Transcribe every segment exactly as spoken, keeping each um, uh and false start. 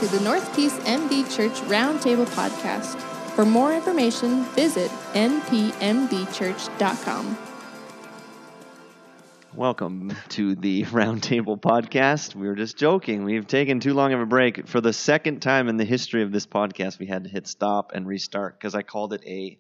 the North Peace M D Church Roundtable Podcast. For more information, visit n p m d church dot com. Welcome to the Roundtable Podcast. We were just joking. We've taken too long of a break. For the second time in the history of this podcast, we had to hit stop and restart because I called it a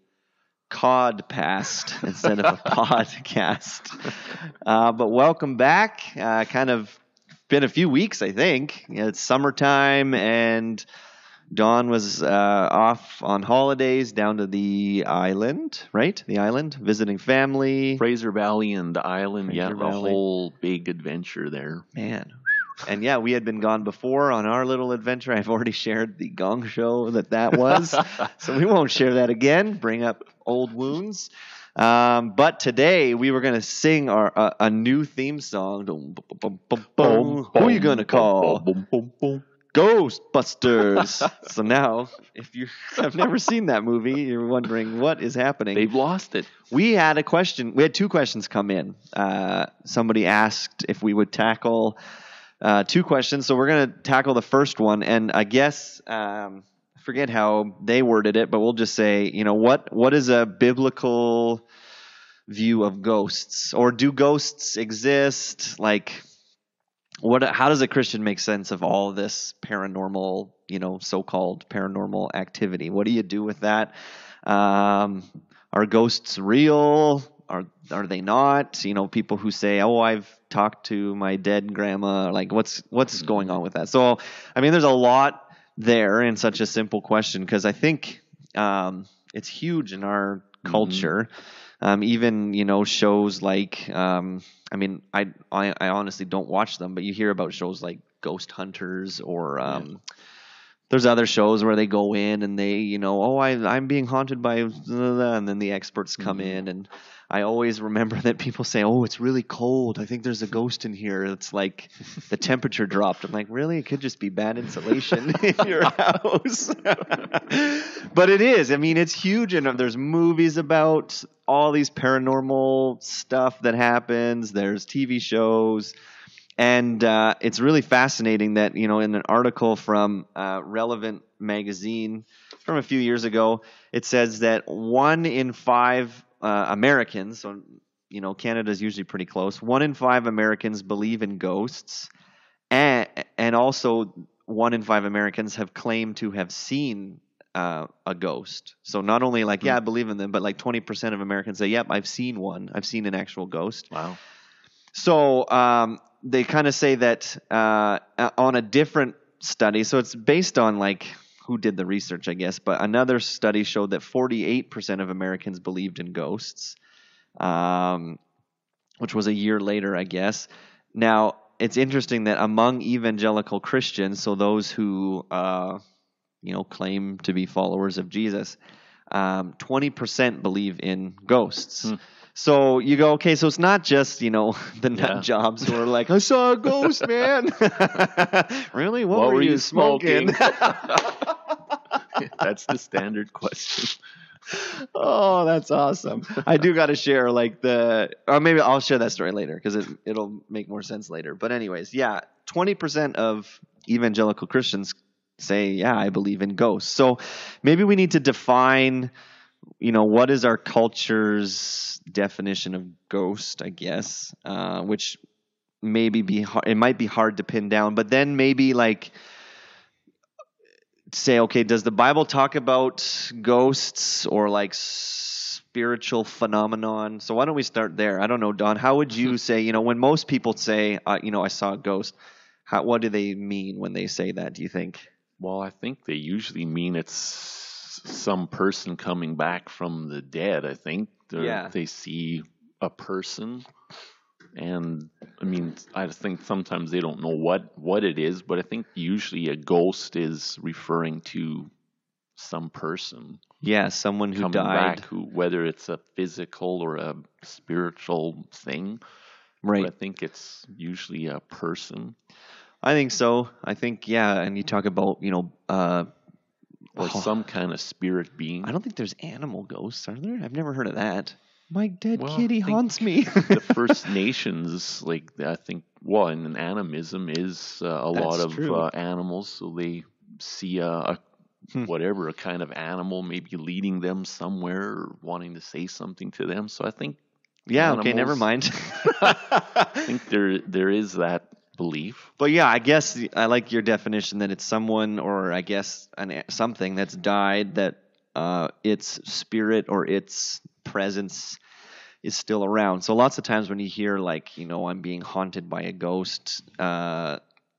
codcast instead of a podcast. Uh, but welcome back. Uh, kind of been a few weeks, I think. You know, it's summertime, and Dawn was uh, off on holidays down to the island, right? The island, visiting family. Fraser Valley and the island, Fraser yeah, the Valley. whole big adventure there. Man. And yeah, we had been gone before on our little adventure. I've already shared the gong show that that was. So we won't share that again, bring up old wounds. Um, but today we were going to sing our uh, a new theme song. Who are you going to call? Ghostbusters. So now, if you have never seen that movie, you're wondering what is happening. They've lost it. We had a question. We had two questions come in. Uh, somebody asked if we would tackle uh, two questions. So we're going to tackle the first one. And I guess, um, I forget how they worded it, but we'll just say, you know, what what is a biblical view of ghosts? Or do ghosts exist? Like, What? How does a Christian make sense of all this paranormal, you know, so-called paranormal activity? What do you do with that? Um, are ghosts real? Are are they not? You know, people who say, "Oh, I've talked to my dead grandma." Like, what's what's going on with that? So, I mean, there's a lot there in such a simple question because I think um, it's huge in our culture. Mm-hmm. Um, even, you know, shows like, um, I mean, I, I I honestly don't watch them, but you hear about shows like Ghost Hunters or um, yeah. There's other shows where they go in and they, you know, oh, I, I'm being haunted by, and then the experts come mm-hmm. in. And I always remember that people say, oh, it's really cold. I think there's a ghost in here. It's like the temperature dropped. I'm like, really? It could just be bad insulation in your house. But it is. I mean, it's huge. And there's movies about all these paranormal stuff that happens. There's T V shows. And uh, it's really fascinating that, you know, in an article from uh, Relevant Magazine from a few years ago, it says that one in five uh, Americans, so, you know, Canada's usually pretty close, one in five Americans believe in ghosts. And, and also one in five Americans have claimed to have seen uh, a ghost. So not only like, yeah, I believe in them, but like twenty percent of Americans say, yep, I've seen one. I've seen an actual ghost. Wow. So, um, they kind of say that uh, on a different study, so it's based on like who did the research, I guess, but another study showed that forty-eight percent of Americans believed in ghosts, um, which was a year later, I guess. Now, it's interesting that among evangelical Christians, so those who uh, you know claim to be followers of Jesus, um, twenty percent believe in ghosts. Hmm. So you go, okay, so it's not just, you know, the nut yeah. jobs who are like, I saw a ghost, man. Really? What, what were, were you you smoking? smoking? That's the standard question. Oh, that's awesome. I do got to share like the, or maybe I'll share that story later because it, it'll make more sense later. But anyways, yeah, twenty percent of evangelical Christians say, yeah, I believe in ghosts. So maybe we need to define, you know, what is our culture's definition of ghost, I guess, uh, which maybe be hard, it might be hard to pin down, but then maybe like say, okay, does the Bible talk about ghosts or like spiritual phenomenon? So why don't we start there? I don't know, Don, how would you say, you know, when most people say, uh, you know, I saw a ghost, how, what do they mean when they say that, do you think? Well, I think they usually mean it's some person coming back from the dead. I think yeah. they see a person, and I mean, I think sometimes they don't know what, what it is, but I think usually a ghost is referring to some person. Yeah, someone who coming died. Back, who, whether it's a physical or a spiritual thing. Right. But I think it's usually a person. I think so. I think, yeah, and you talk about, you know, uh, or oh, some kind of spirit being. I don't think there's animal ghosts, are there? I've never heard of that. My dead well, kitty haunts me. The First Nations, like I think, well, and animism is uh, a That's lot of true. uh, animals, so they see a, a Hmm. whatever, a kind of animal maybe leading them somewhere or wanting to say something to them. So I think Yeah, okay, never animals- mind. I think there there is that belief. But yeah, I guess I like your definition that it's someone, or I guess an, something that's died, that uh, its spirit or its presence is still around. So lots of times when you hear like, you know, I'm being haunted by a ghost, uh,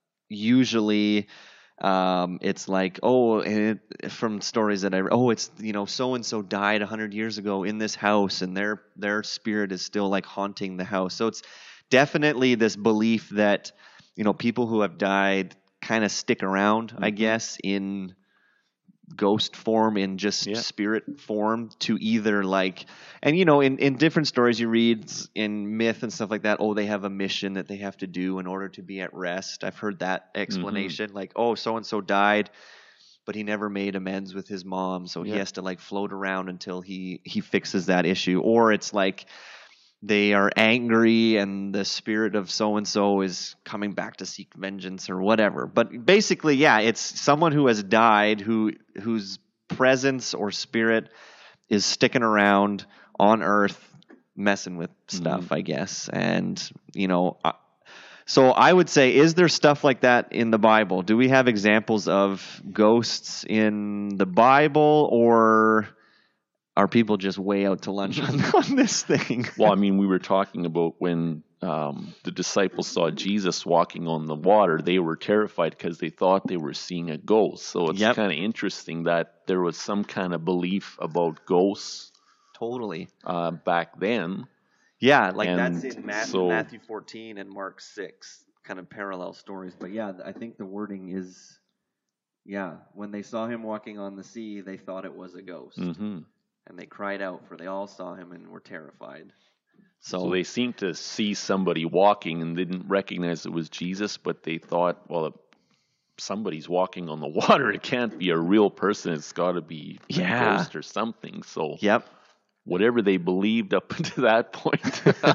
usually um, it's like, oh, and it, from stories that I, oh, it's, you know, so and so died a hundred years ago in this house, and their their spirit is still like haunting the house. So it's definitely this belief that, you know, people who have died kind of stick around, I Mhm. guess, in ghost form, in just Yeah. spirit form, to either like, and you know, in, in different stories you read in myth and stuff like that, oh, they have a mission that they have to do in order to be at rest. I've heard that explanation, like, oh, so and so died, but he never made amends with his mom, so he Yeah. has to like float around until he he fixes that issue. Or it's like they are angry and the spirit of so and so is coming back to seek vengeance or whatever. But basically, yeah, it's someone who has died, who whose presence or spirit is sticking around on Earth, messing with stuff, I guess. And you know, uh, so I would say, is there stuff like that in the Bible? Do we have examples of ghosts in the Bible, or are people just way out to lunch on, on this thing? Well, I mean, we were talking about when um, the disciples saw Jesus walking on the water, they were terrified because they thought they were seeing a ghost. So it's Yep. kind of interesting that there was some kind of belief about ghosts Totally. uh, back then. Yeah, like And that's in Mat- so- Matthew fourteen and Mark six, kind of parallel stories. But yeah, I think the wording is, yeah, when they saw him walking on the sea, they thought it was a ghost. hmm And they cried out, for they all saw him and were terrified. So, So they seemed to see somebody walking and didn't recognize it was Jesus, but they thought, well, if somebody's walking on the water, it can't be a real person. It's got to be a Yeah. ghost or something. So yep. whatever they believed up to that point,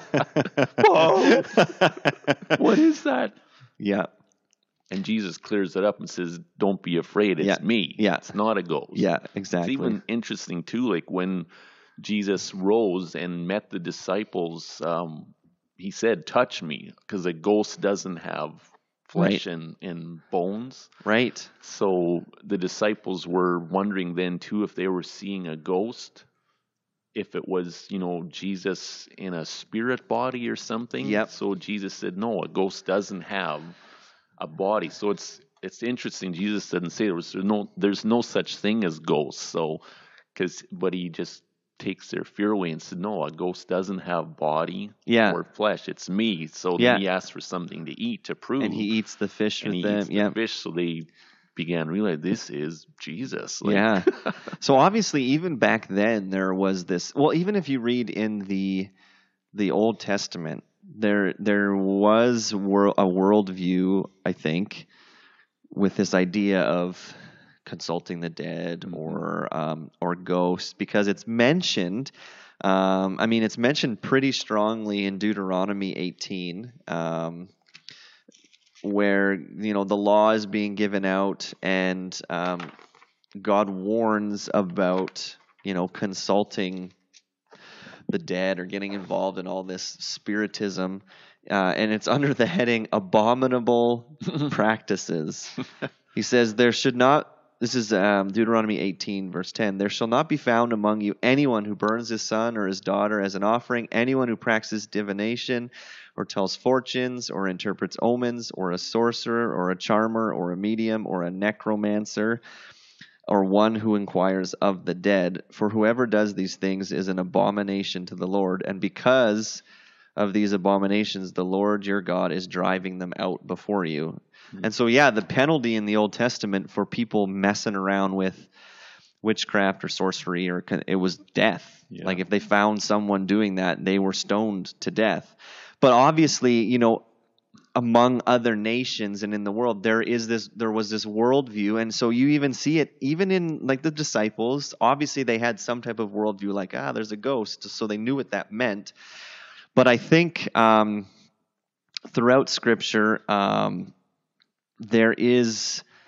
whoa, what is that? Yeah. And Jesus clears it up and says, don't be afraid, it's Yeah. me. Yeah. It's not a ghost. Yeah, It's exactly. even interesting, too, like when Jesus rose and met the disciples, um, he said, touch me, because a ghost doesn't have flesh and, and bones. Right. So the disciples were wondering then, too, if they were seeing a ghost, if it was, you know, Jesus in a spirit body or something. Yep. So Jesus said, no, a ghost doesn't have a body. So it's it's interesting. Jesus didn't say there was there's no there's no such thing as ghosts. So because but he just takes their fear away and said, no, a ghost doesn't have body Yeah. or flesh. It's me. So Yeah. then he asked for something to eat to prove. And he eats the fish and with he them. eats the Yeah. fish. So they began to realize this is Jesus. Like, Yeah. So obviously, even back then, there was this. Well, even if you read in the the Old Testament, there there was wor- a worldview, I think, with this idea of consulting the dead Mhm. or um, or ghosts, because it's mentioned. Um, I mean, it's mentioned pretty strongly in Deuteronomy eighteen. Um, where, you know, the law is being given out, and um, God warns about, you know, consulting the dead or getting involved in all this spiritism, uh, and it's under the heading abominable practices. He says there should not. This is um, Deuteronomy eighteen, verse ten. There shall not be found among you anyone who burns his son or his daughter as an offering, anyone who practices divination, or tells fortunes, or interprets omens, or a sorcerer, or a charmer, or a medium, or a necromancer, or one who inquires of the dead. For whoever does these things is an abomination to the Lord, and because of these abominations, the Lord your God is driving them out before you. Mm-hmm. And so, yeah, the penalty in the Old Testament for people messing around with witchcraft or sorcery, or it was death. Yeah. Like if they found someone doing that, they were stoned to death. But obviously, you know, among other nations and in the world, there is this, there was this worldview. And so you even see it, even in like the disciples, obviously they had some type of worldview, like, ah, there's a ghost. So they knew what that meant. But I think um, throughout Scripture, um, there is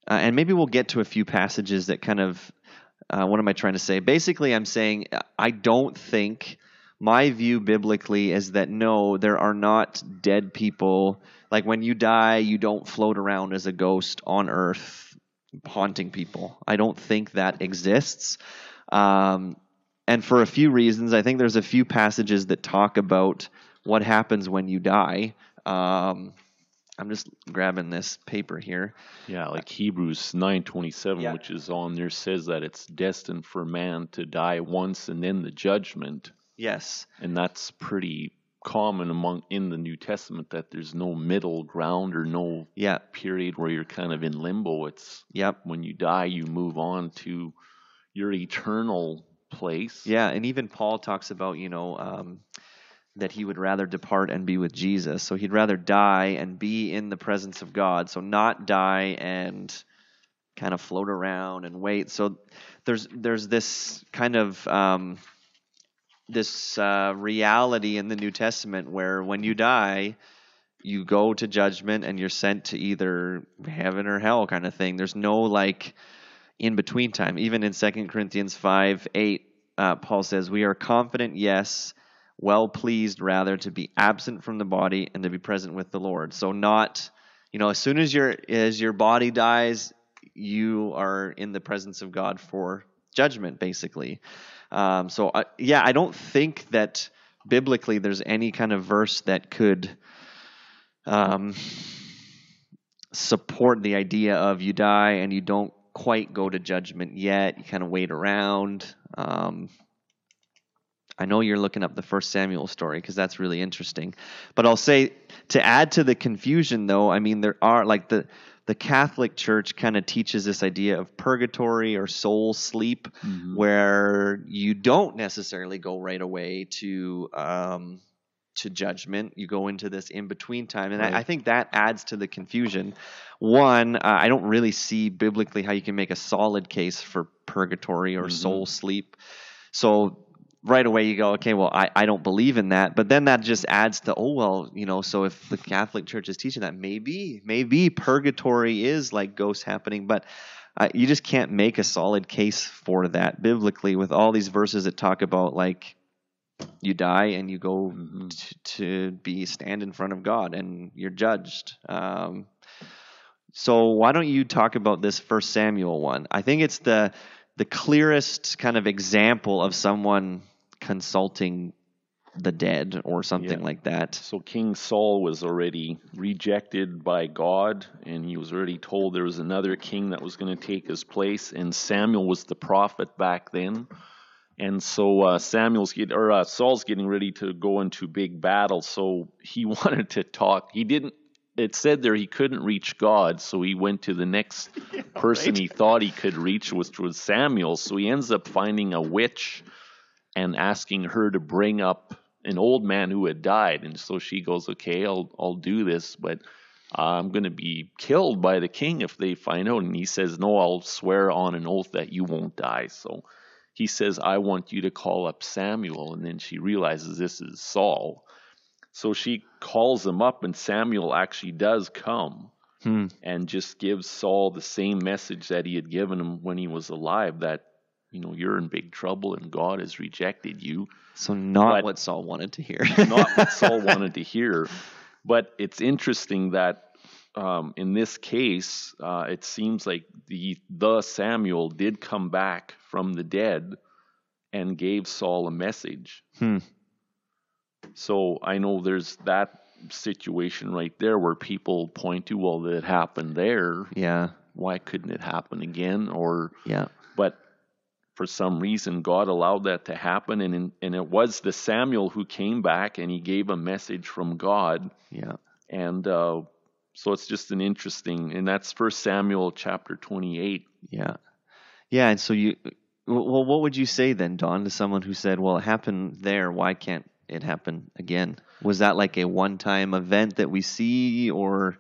uh, and maybe we'll get to a few passages that kind of, uh, what am I trying to say? Basically, I'm saying I don't think, my view biblically is that no, there are not dead people. Like when you die, you don't float around as a ghost on earth haunting people. I don't think that exists. Um, and for a few reasons, I think there's a few passages that talk about what happens when you die. Um, I'm just grabbing this paper here. Yeah, like Hebrews nine twenty-seven, Yeah. which is on there, says that it's destined for man to die once and then the judgment. Yes. And that's pretty common among in the New Testament, that there's no middle ground or no Yeah. period where you're kind of in limbo. It's Yep. when you die, you move on to your eternal place. Yeah, and even Paul talks about, you know, um, that he would rather depart and be with Jesus. So he'd rather die and be in the presence of God. So not die and kind of float around and wait. So there's there's this kind of um, this uh, reality in the New Testament where when you die, you go to judgment and you're sent to either heaven or hell kind of thing. There's no like in between time. Even in Second Corinthians five eight, uh, Paul says, "We are confident, yes, well pleased rather to be absent from the body and to be present with the Lord." So not, you know, as soon as your as your body dies, you are in the presence of God for judgment, basically. Um, so uh, yeah, I don't think that biblically there's any kind of verse that could um, support the idea of you die and you don't quite go to judgment yet. You kind of wait around. Um, I know you're looking up the First Samuel story because that's really interesting. But I'll say, to add to the confusion, though, I mean, there are, like, the, the Catholic Church kind of teaches this idea of purgatory or soul sleep, Mm-hmm. where you don't necessarily go right away to um, to judgment. You go into this in-between time. And Right. I, I think that adds to the confusion. One, uh, I don't really see biblically how you can make a solid case for purgatory or Mhm. soul sleep. So right away you go, okay, well, I, I don't believe in that. But then that just adds to, oh, well, you know, so if the Catholic Church is teaching that, maybe, maybe purgatory is like ghosts happening. But uh, you just can't make a solid case for that biblically with all these verses that talk about, like, you die and you go Mhm. t- to be stand in front of God and you're judged. Um, so why don't you talk about this First Samuel one? I think it's the the clearest kind of example of someone consulting the dead or something Yeah. like that. So King Saul was already rejected by God, and he was already told there was another king that was going to take his place, and Samuel was the prophet back then. And so uh, Samuel's get, or uh, Saul's getting ready to go into big battle. So he wanted to talk. He didn't. It said there he couldn't reach God, so he went to the next person right. he thought he could reach, which was Samuel. So he ends up finding a witch and asking her to bring up an old man who had died. And so she goes, "Okay, I'll I'll do this, but I'm going to be killed by the king if they find out." And he says, "No, I'll swear on an oath that you won't die." So he says, "I want you to call up Samuel." And then she realizes this is Saul. So she calls him up, and Samuel actually does come Hmm. and just gives Saul the same message that he had given him when he was alive, that, you know, you're in big trouble and God has rejected you. So not But- what Saul wanted to hear. Not what Saul wanted to hear. But it's interesting that um, in this case, uh, it seems like the the Samuel did come back from the dead and gave Saul a message. Hmm. So I know there's that situation right there where people point to, well, that happened there. Yeah. Why couldn't it happen again? Or Yeah. but for some reason, God allowed that to happen, and in, and it was the Samuel who came back and he gave a message from God. Yeah. And uh, so it's just an interesting, and that's First Samuel chapter twenty-eight. Yeah. Yeah. And so you, well, what would you say then, Don, to someone who said, well, it happened there, why can't it happen again? Was that like a one-time event that we see, or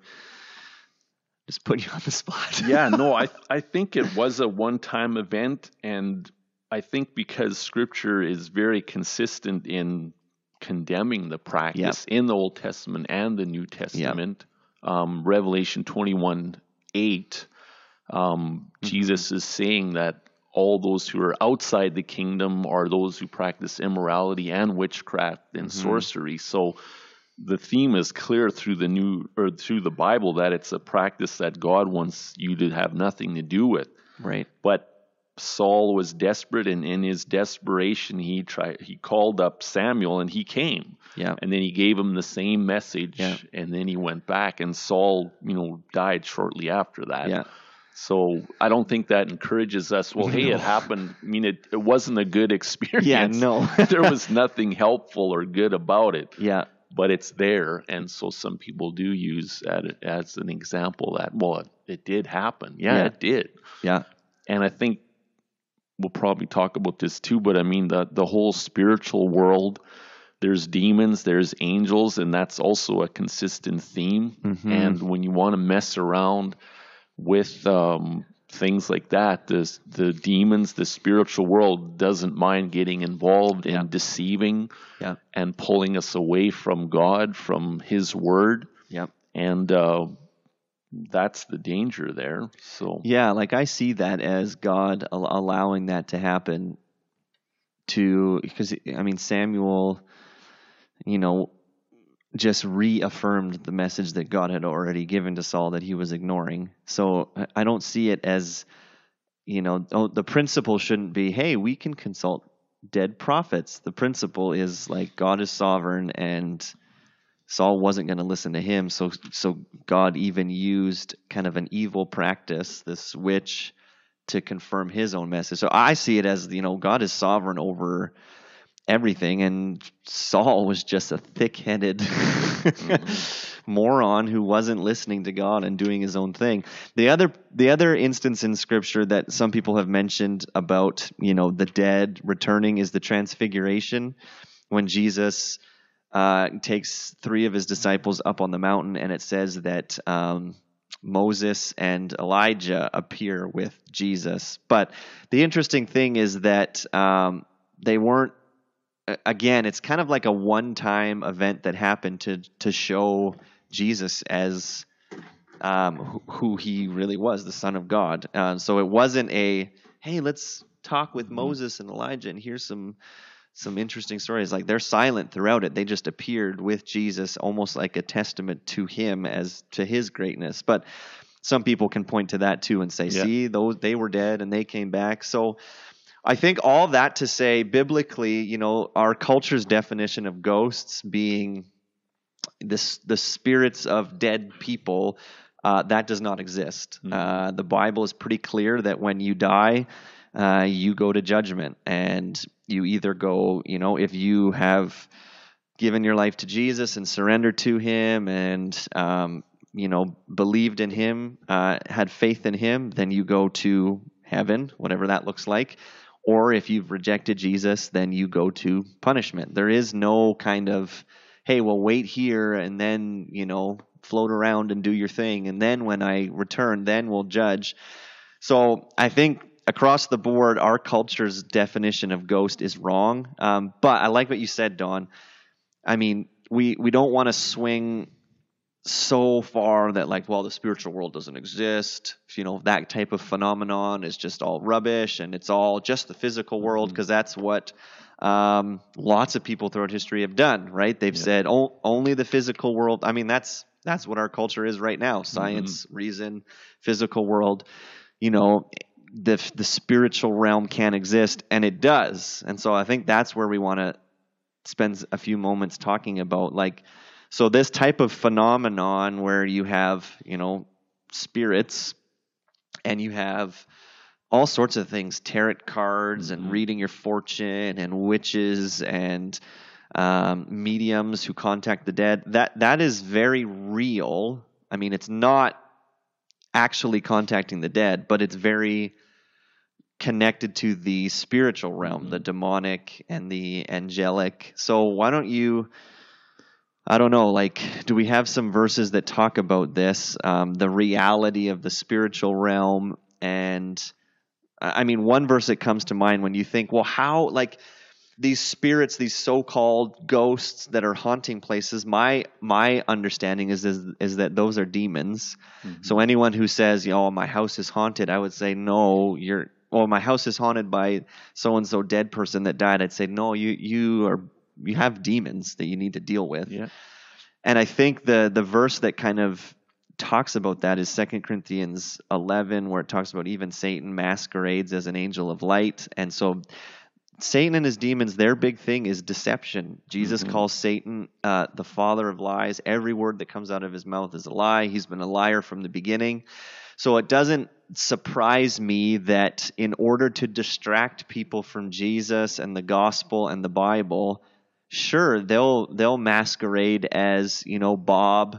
just put you on the spot? Yeah, no, I I think it was a one-time event, and I think because Scripture is very consistent in condemning the practice in the Old Testament and the New Testament. Um, Revelation twenty-one eight Um, Jesus is saying that all those who are outside the kingdom are those who practice immorality and witchcraft and Mhm. sorcery. So the theme is clear through the new or through the Bible that it's a practice that God wants you to have nothing to do with. Right. But Saul was desperate, and in his desperation, he tried. He called up Samuel, and he came. Yeah. And then he gave him the same message, Yeah. and then he went back, and Saul, you know, died shortly after that. Yeah. So I don't think that encourages us. Well, hey, No. it happened. I mean, it, it wasn't a good experience. Yeah. No. There was nothing helpful or good about it. Yeah. But it's there, and so some people do use that as an example that, well, it, it did happen. Yeah, Yeah. it did. Yeah. And I think we'll probably talk about this too, but I mean, the, the whole spiritual world, there's demons, there's angels, and that's also a consistent theme. Mhm. And when you want to mess around with um, things like that, the, the demons, the spiritual world doesn't mind getting involved in Yeah. deceiving Yeah. and pulling us away from God, from His Word. Yeah. And uh, that's the danger there. So Yeah, like I see that as God al- allowing that to happen to, because I mean, Samuel, you know, just reaffirmed the message that God had already given to Saul that he was ignoring. So I- I don't see it as, you know, oh, the principle shouldn't be, hey, we can consult dead prophets. The principle is like God is sovereign, and Saul wasn't going to listen to him. So, so God even used kind of an evil practice, this witch, to confirm His own message. So I see it as, you know, God is sovereign over everything, and Saul was just a thick-headed moron who wasn't listening to God and doing his own thing. The other the other instance in Scripture that some people have mentioned about, you know, the dead returning is the Transfiguration, when Jesus uh, takes three of His disciples up on the mountain, and it says that um, Moses and Elijah appear with Jesus. But the interesting thing is that um, they weren't. Again, it's kind of like a one-time event that happened to to show Jesus as um, who, who He really was, the Son of God. Uh, so it wasn't a, hey, let's talk with Moses and Elijah and here's some some interesting stories. Like, they're silent throughout it. They just appeared with Jesus, almost like a testament to Him as to His greatness. But some people can point to that too and say, Yeah. see, those they were dead and they came back. So I think all that to say, biblically, you know, our culture's definition of ghosts being this the spirits of dead people, uh, that does not exist. Mhm. Uh, the Bible is pretty clear that when you die, uh, you go to judgment, and you either go, you know, if you have given your life to Jesus and surrendered to Him, and um, you know, believed in Him, uh, had faith in Him, then you go to heaven, whatever that looks like. Or if you've rejected Jesus, then you go to punishment. There is no kind of, hey, well, wait here and then, you know, float around and do your thing. And then when I return, then we'll judge. So I think across the board, our culture's definition of ghost is wrong. Um, but I like what you said, Don. I mean, we, we don't want to swing so far that, like, well, the spiritual world doesn't exist, you know, that type of phenomenon is just all rubbish and it's all just the physical world, because that's what um, lots of people throughout history have done, right? They've Yeah. said o- only the physical world. I mean, that's that's what our culture is right now: science, mm-hmm. reason, physical world. You know, the the spiritual realm can't exist, and it does. And so I think that's where we want to spend a few moments talking about, like, so this type of phenomenon where you have, you know, spirits and you have all sorts of things, tarot cards Mm-hmm. and reading your fortune and witches and um, mediums who contact the dead, that that is very real. I mean, it's not actually contacting the dead, but it's very connected to the spiritual realm, Mm-hmm. the demonic and the angelic. So why don't you... I don't know, like, do we have some verses that talk about this, um, the reality of the spiritual realm? And I mean, one verse that comes to mind when you think, well, how, like, these spirits, these so-called ghosts that are haunting places, my my understanding is is, is that those are demons. Mhm. So anyone who says, "Oh, my house is haunted," I would say, "No, you're." "Oh, my house is haunted by so and so dead person that died." I'd say, "No, you you are you have demons that you need to deal with." Yeah. And I think the the verse that kind of talks about that is Second Corinthians eleven, where it talks about even Satan masquerades as an angel of light. And so Satan and his demons, their big thing is deception. Jesus Mhm. calls Satan uh, the father of lies. Every word that comes out of his mouth is a lie. He's been a liar from the beginning. So it doesn't surprise me that in order to distract people from Jesus and the gospel and the Bible, sure, they'll they'll masquerade as, you know, Bob,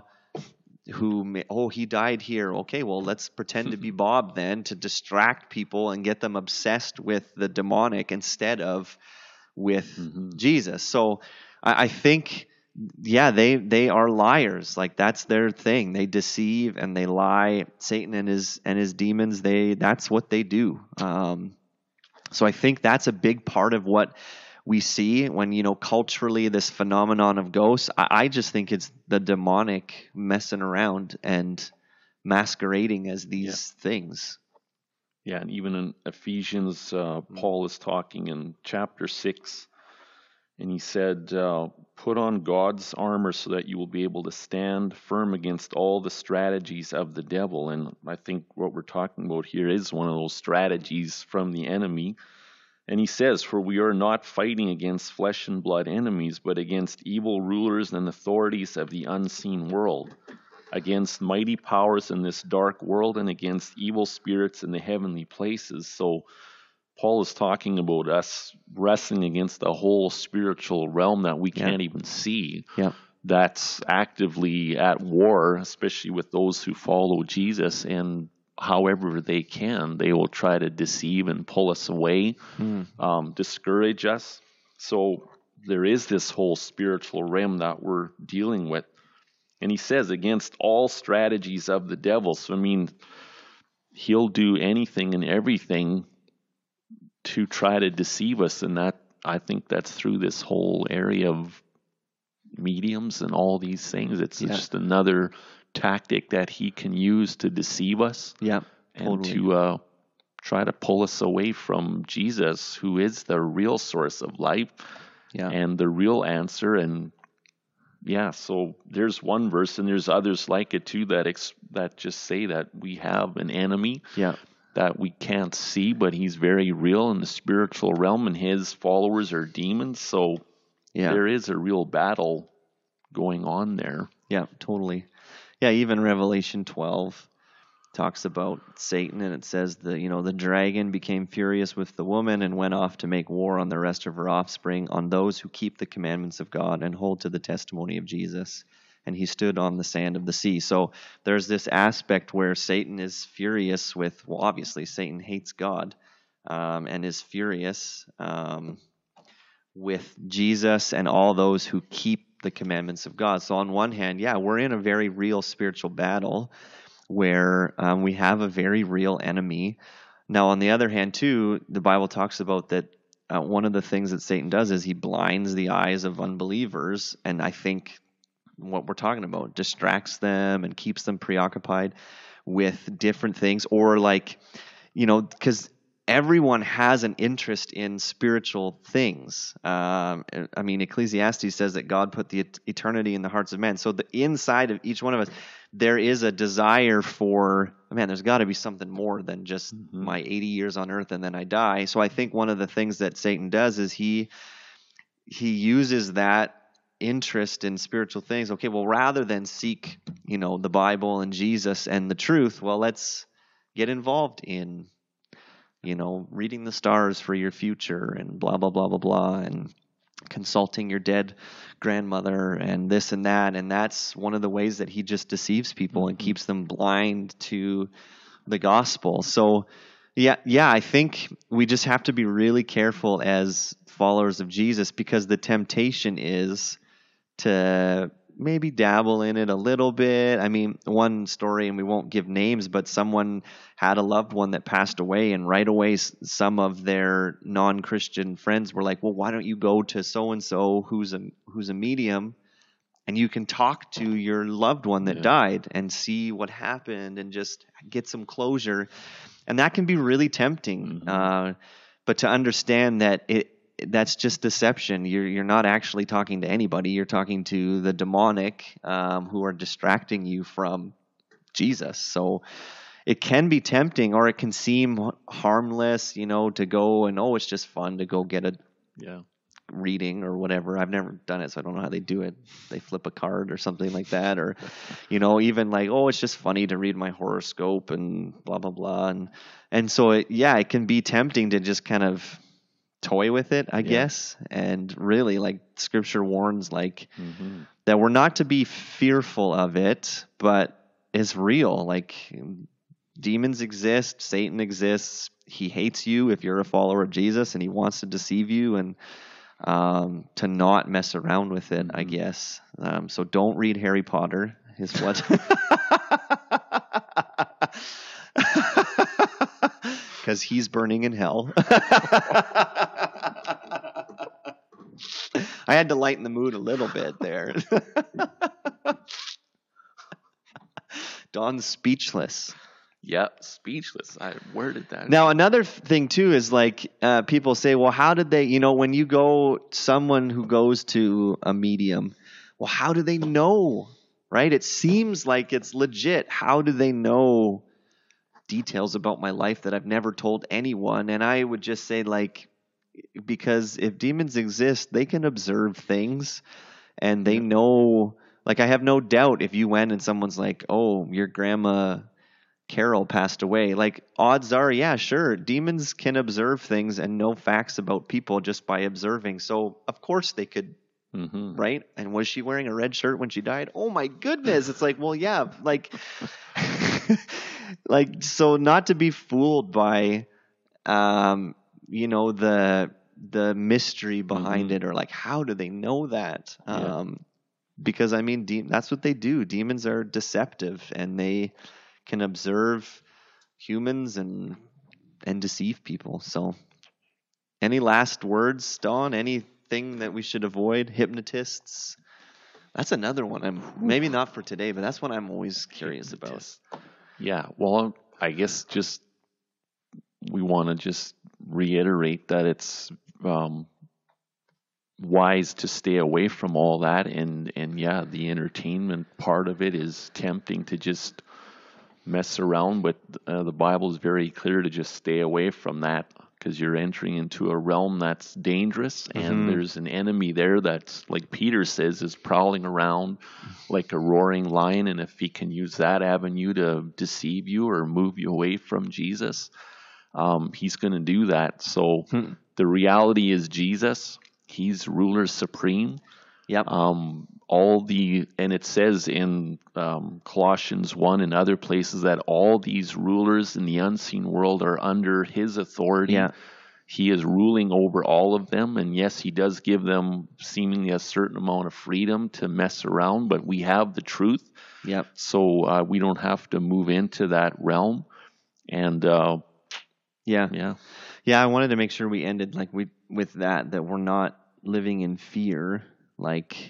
who may, oh, he died here. Okay, well, let's pretend to be Bob then, to distract people and get them obsessed with the demonic instead of with Mhm. Jesus. So I, I think, yeah, they they are liars. Like, that's their thing. They deceive and they lie. Satan and his and his demons, they that's what they do. Um, so I think that's a big part of what we see when, you know, culturally, this phenomenon of ghosts. I, I just think it's the demonic messing around and masquerading as these things. Yeah, and even in Ephesians, uh, Paul is talking in chapter six, and he said, uh, "Put on God's armor so that you will be able to stand firm against all the strategies of the devil." And I think what we're talking about here is one of those strategies from the enemy. And he says, "For we are not fighting against flesh and blood enemies, but against evil rulers and authorities of the unseen world, against mighty powers in this dark world, and against evil spirits in the heavenly places." So Paul is talking about us wrestling against a whole spiritual realm that we Yeah. can't even see, Yeah. that's actively at war, especially with those who follow Jesus. And however they can, they will try to deceive and pull us away, Mm. um, discourage us. So there is this whole spiritual realm that we're dealing with. And he says, against all strategies of the devil. So, I mean, he'll do anything and everything to try to deceive us. And that, I think that's through this whole area of mediums and all these things. It's Yeah. just another tactic that he can use to deceive us Yeah. and Totally. to uh, try to pull us away from Jesus, who is the real source of life Yeah. and the real answer. And yeah, so there's one verse, and there's others like it too, that ex- that just say that we have an enemy Yeah. that we can't see, but he's very real in the spiritual realm, and his followers are demons. So Yeah. there is a real battle going on there. Yeah, totally. Yeah, even Revelation twelve talks about Satan, and it says the you know the dragon became furious with the woman and went off to make war on the rest of her offspring, on those who keep the commandments of God and hold to the testimony of Jesus. And he stood on the sand of the sea. So there's this aspect where Satan is furious with, well, obviously Satan hates God, um, and is furious um, with Jesus and all those who keep the commandments of God. So on one hand, yeah, we're in a very real spiritual battle where um, we have a very real enemy. Now, on the other hand, too, the Bible talks about that uh, one of the things that Satan does is he blinds the eyes of unbelievers, and I think what we're talking about distracts them and keeps them preoccupied with different things, or like, you know, because everyone has an interest in spiritual things. Um, I mean, Ecclesiastes says that God put the et- eternity in the hearts of men. So the inside of each one of us, there is a desire for, man, there's got to be something more than just Mhm. my eighty years on earth and then I die. So I think one of the things that Satan does is he he uses that interest in spiritual things. Okay, well, rather than seek, you know, the Bible and Jesus and the truth, well, let's get involved in, you know, reading the stars for your future and blah, blah, blah, blah, blah, and consulting your dead grandmother and this and that. And that's one of the ways that he just deceives people and Mhm. keeps them blind to the gospel. So, yeah, yeah, I think we just have to be really careful as followers of Jesus, because the temptation is to maybe dabble in it a little bit. I mean, one story, and we won't give names, but someone had a loved one that passed away, and right away some of their non-Christian friends were like, well, why don't you go to so-and-so who's a who's a medium, and you can talk to your loved one that Yeah. died and see what happened and just get some closure. And that can be really tempting. Mm-hmm. Uh, but to understand that it that's just deception. You're you're not actually talking to anybody. You're talking to the demonic um, who are distracting you from Jesus. So it can be tempting, or it can seem harmless, you know, to go and, oh, it's just fun to go get a Yeah. reading or whatever. I've never done it, so I don't know how they do it. They flip a card or something like that, or, you know, even like, oh, it's just funny to read my horoscope and blah, blah, blah. And, and so, it, yeah, it can be tempting to just kind of toy with it, I Yeah. guess. And really, like, scripture warns, like, Mm-hmm. that we're not to be fearful of it, but it's real. Like, demons exist, Satan exists. He hates you if you're a follower of Jesus, and he wants to deceive you, and um, to not mess around with it, I guess. Um, so don't read Harry Potter, is what. Because he's burning in hell. I had to lighten the mood a little bit there. Don's speechless. Yeah, speechless. I, where did that? Now, another f- thing too is like uh, people say, well, how did they, you know, when you go, someone who goes to a medium, well, how do they know, right? It seems like it's legit. How do they know details about my life that I've never told anyone? And I would just say, like, because if demons exist, they can observe things, and they Yeah. know, like, I have no doubt if you went and someone's like, oh, your grandma Carol passed away, like, odds are, yeah, sure, demons can observe things and know facts about people just by observing. So of course they could, Mm-hmm. right? And was she wearing a red shirt when she died? Oh my goodness. It's like, well, yeah, like, like, so not to be fooled by, um, you know, the, the mystery behind Mhm. it, or like, how do they know that? Yeah. Um, because I mean, de- that's what they do. Demons are deceptive, and they can observe humans and and deceive people. So, any last words, Dawn? Anything that we should avoid? Hypnotists. That's another one. I'm maybe not for today, but that's one I'm always curious about. Hypnotist. Yeah. Well, I guess just we want to just reiterate that it's um, wise to stay away from all that, and and yeah, the entertainment part of it is tempting to just mess around, but uh, the Bible is very clear to just stay away from that, because you're entering into a realm that's dangerous, and Mhm. there's an enemy there that's, like Peter says, is prowling around like a roaring lion, and if he can use that avenue to deceive you or move you away from Jesus, um, he's going to do that. So Hmm. the reality is Jesus, he's ruler supreme. Yep. Um, all the, and it says in um, Colossians one and other places that all these rulers in the unseen world are under his authority. Yeah. He is ruling over all of them. And yes, he does give them seemingly a certain amount of freedom to mess around, but we have the truth. Yep. So uh, we don't have to move into that realm. And uh, Yeah. yeah, Yeah. I wanted to make sure we ended like we with that that we're not living in fear. Like,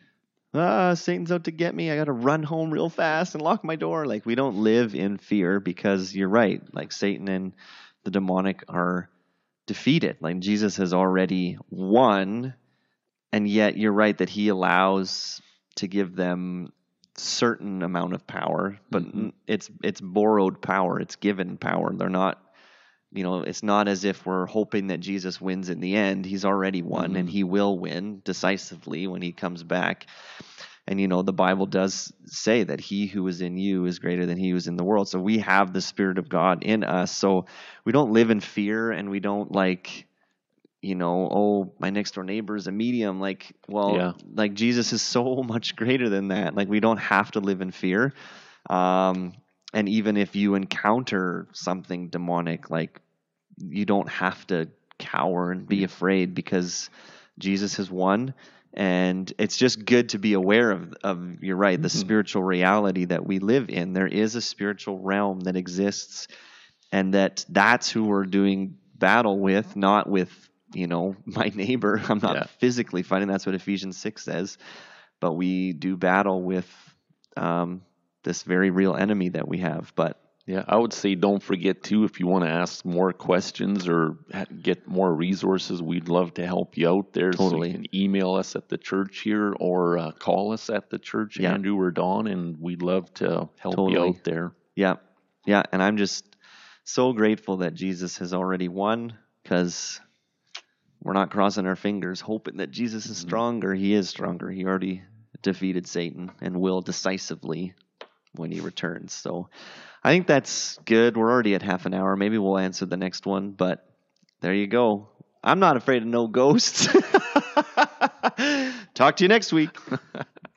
ah, Satan's out to get me. I got to run home real fast and lock my door. Like, we don't live in fear, because you're right. Like, Satan and the demonic are defeated. Like, Jesus has already won, and yet you're right that he allows to give them certain amount of power, but Mhm. it's it's borrowed power. It's given power. They're not, you know, it's not as if we're hoping that Jesus wins in the end. He's already won, Mhm. and he will win decisively when he comes back. And, you know, the Bible does say that he who is in you is greater than he who is in the world. So we have the Spirit of God in us. So we don't live in fear, and we don't like, you know, oh, my next door neighbor is a medium. Like, well, Yeah. like Jesus is so much greater than that. Like, we don't have to live in fear. Um, and even if you encounter something demonic, like, you don't have to cower and be afraid, because Jesus has won, And it's just good to be aware of, of you're right, the Mm-hmm. spiritual reality that we live in. There is a spiritual realm that exists, and that that's who we're doing battle with, not with, you know, my neighbor. I'm not Yeah. physically fighting. That's what Ephesians six says. But we do battle with um, this very real enemy that we have. But Yeah, I would say don't forget too, if you want to ask more questions or ha- get more resources, we'd love to help you out there. Totally. So you can email us at the church here or uh, call us at the church, Yeah. Andrew or Dawn, and we'd love to help you Totally. out there. yeah, yeah. And I'm just so grateful that Jesus has already won, because we're not crossing our fingers hoping that Jesus is stronger. He is stronger. He already defeated Satan and will decisively when he returns. So I think that's good. We're already at half an hour. Maybe we'll answer the next one, but there you go. I'm not afraid of no ghosts. Talk to you next week.